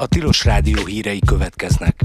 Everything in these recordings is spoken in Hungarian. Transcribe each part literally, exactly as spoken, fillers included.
A Tilos Rádió hírei következnek.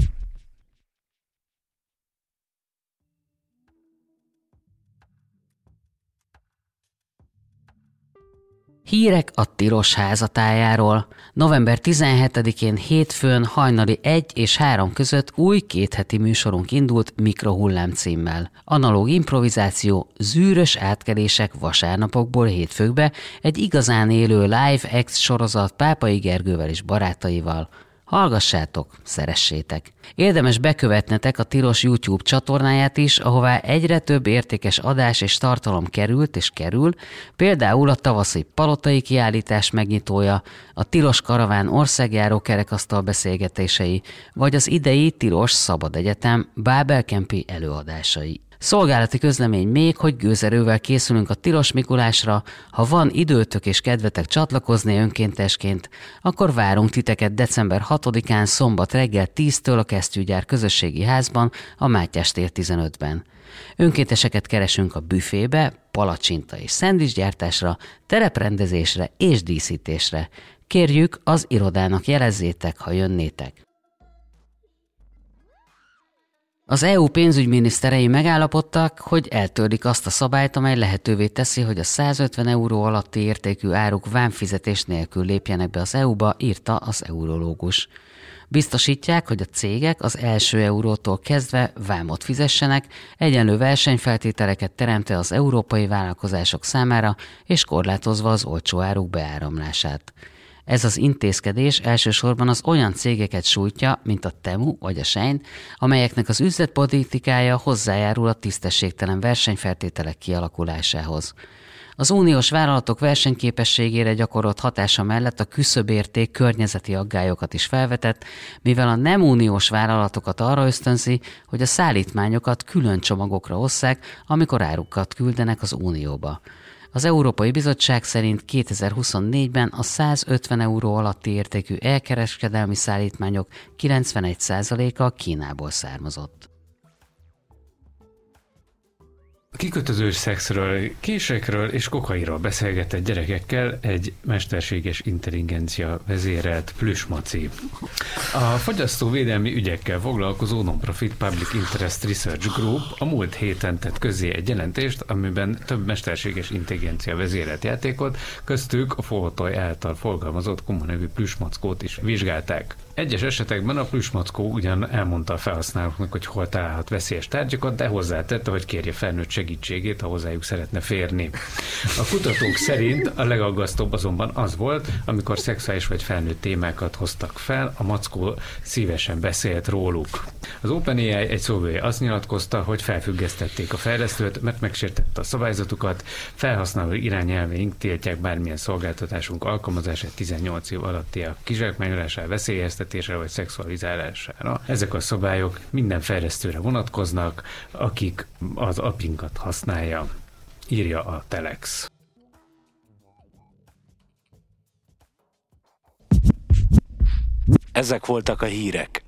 Hírek a Tilos házatájáról. november tizenhetedikén hétfőn hajnali egy és három között új kétheti műsorunk indult Mikrohullám címmel. Analóg improvizáció, zűrös átkelések vasárnapokból hétfőkbe, egy igazán élő live act sorozat Pápai Gergővel és barátaival. Hallgassátok, szeressétek! Érdemes bekövetnetek a Tilos YouTube csatornáját is, ahová egyre több értékes adás és tartalom került és kerül, például a tavaszi palotai kiállítás megnyitója, a Tilos Karaván országjáró kerekasztal beszélgetései, vagy az idei Tilos Szabad Egyetem Bábel-Kempi előadásai. Szolgálati közlemény még, hogy gőzerővel készülünk a Tilos Mikulásra. Ha van időtök és kedvetek csatlakozni önkéntesként, akkor várunk titeket december hatodikán szombat reggel tíztől a Kesztyűgyár közösségi házban, a Mátyás tér tizenötben. Önkénteseket keresünk a büfébe, palacsinta és szendvicsgyártásra, tereprendezésre és díszítésre. Kérjük, az irodának jelezzétek, ha jönnétek. Az é u pénzügyminiszterei megállapodtak, hogy eltörlik azt a szabályt, amely lehetővé teszi, hogy a százötven euró alatti értékű áruk vámfizetés nélkül lépjenek be az é u-ba, írta az eurológus. Biztosítják, hogy a cégek az első eurótól kezdve vámot fizessenek, egyenlő versenyfeltételeket teremtve az európai vállalkozások számára, és korlátozva az olcsó áruk beáramlását. Ez az intézkedés elsősorban az olyan cégeket sújtja, mint a Temu vagy a Shein, amelyeknek az üzletpolitikája hozzájárul a tisztességtelen versenyfeltételek kialakulásához. Az uniós vállalatok versenyképességére gyakorolt hatása mellett a küszöbérték környezeti aggályokat is felvetett, mivel a nem uniós vállalatokat arra ösztönzi, hogy a szállítmányokat külön csomagokra osszák, amikor árukat küldenek az unióba. Az Európai Bizottság szerint kétezer-huszonnégyben a százötven euró alatti értékű elkereskedelmi szállítmányok kilencvenegy százaléka Kínából származott. Kikötözős szexről, késekről és kokairól beszélgetett gyerekekkel egy mesterséges intelligencia vezérelt plüsmaci. A fogyasztóvédelmi ügyekkel foglalkozó Non-Profit Public Interest Research Group a múlt héten tett közzé egy jelentést, amiben több mesterséges intelligencia vezérelt játékot, köztük a Fohotoy által forgalmazott Kuma nevű plüsmackót is vizsgálták. Egyes esetekben a plüsmackó ugyan elmondta a felhasználóknak, hogy hol találhat veszélyes tárgyakat, de hozzátette, hogy kérje felnőtt segítségét, ha hozzájuk szeretne férni. A kutatók szerint a legaggasztóbb azonban az volt, amikor szexuális vagy felnőtt témákat hoztak fel, a mackó szívesen beszélt róluk. Az OpenAI egy szóvivője azt nyilatkozta, hogy felfüggesztették a fejlesztőt, mert megsértette a szabályzatukat, felhasználó irányelveink tiltják bármilyen szolgáltatásunk alkalmazását tizennyolc év alattiak kizsákmányolására, veszélyeztetésre vagy szexualizálására. Ezek a szabályok minden fejlesztőre vonatkoznak, akik az apinkat használja, írja a Telex. Ezek voltak a hírek.